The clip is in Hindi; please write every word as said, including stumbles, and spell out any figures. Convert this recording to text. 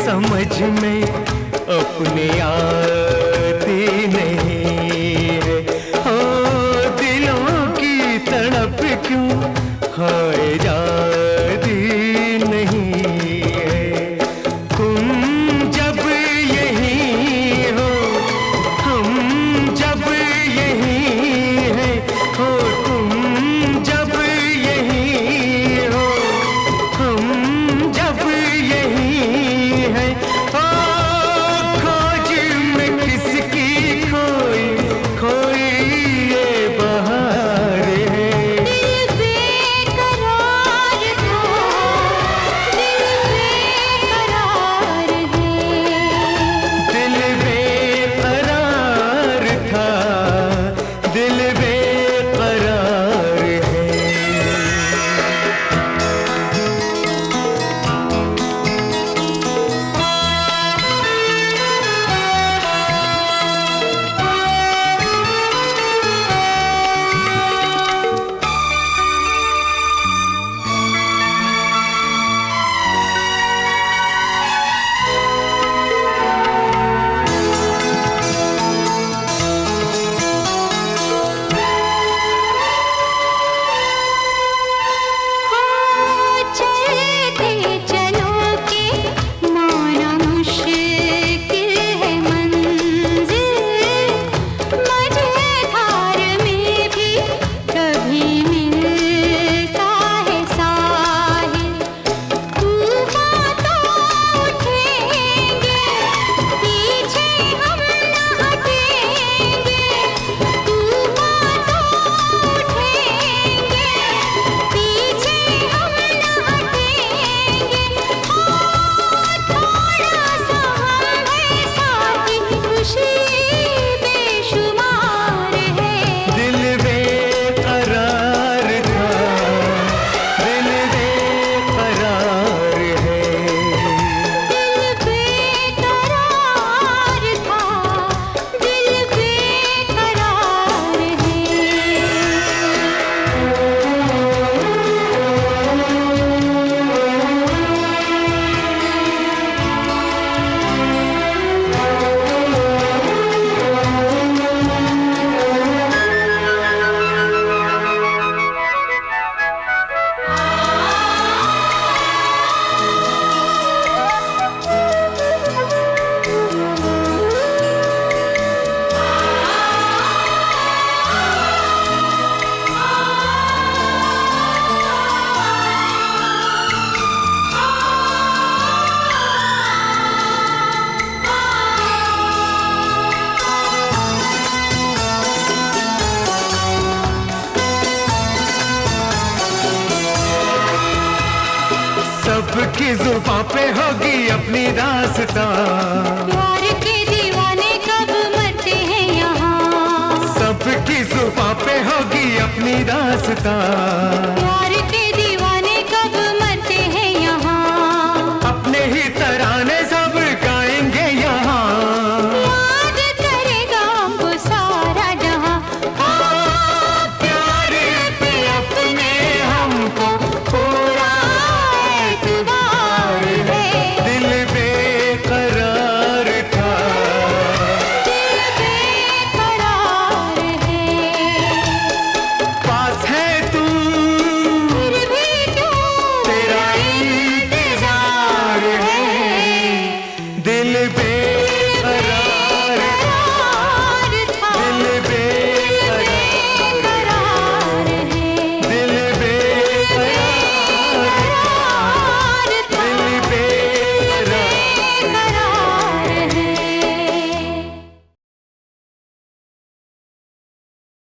समझ में अपने आती नहीं है। ओ दिलों की तड़प क्यों हाय जाती नहीं है। तुम जब यहीं हो हम जब यहीं हैं, हो तुम जब यहीं हो हम जब यहीं हैं। ओ खोज में किसकी खोई खोई ये बहार है। दिल बेकरार था, दिल बेकरार है। दिल बेकरार था, दिल बेकरार है। चलते चलो के माना मुश्किल है मंजिल, मझधार में भी कभी मिलता है साहिल। तूफान तो उठेंगे पीछे हम न हटेंगे, तूफान तो उठेंगे पीछे हम न हटेंगे। हो थोड़ा सा हम है साथी, खुशी बेशुमार है। दिल बेकरार था, दिल बेकरार है। दिल बेकरार था, दिल बेकरार है। सबकी जुबां पे होगी अपनी दास्तां, प्यार के दीवाने कब मरते हैं यहाँ। सबकी जुबां पे होगी अपनी दास्तां।